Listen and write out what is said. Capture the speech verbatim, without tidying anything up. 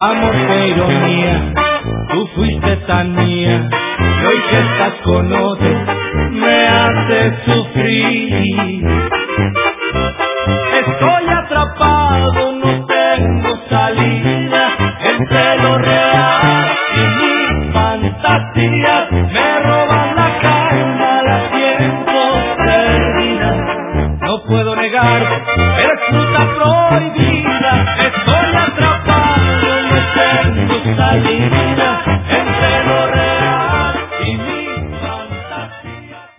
Amor, qué ironía, tú fuiste tan mía, y hoy que estás con otro, me haces sufrir. Estoy atrapado, no tengo salida, entre lo real y mis fantasías, me roban la calma, la siento perdida. No puedo negar, eres fruta prohibida.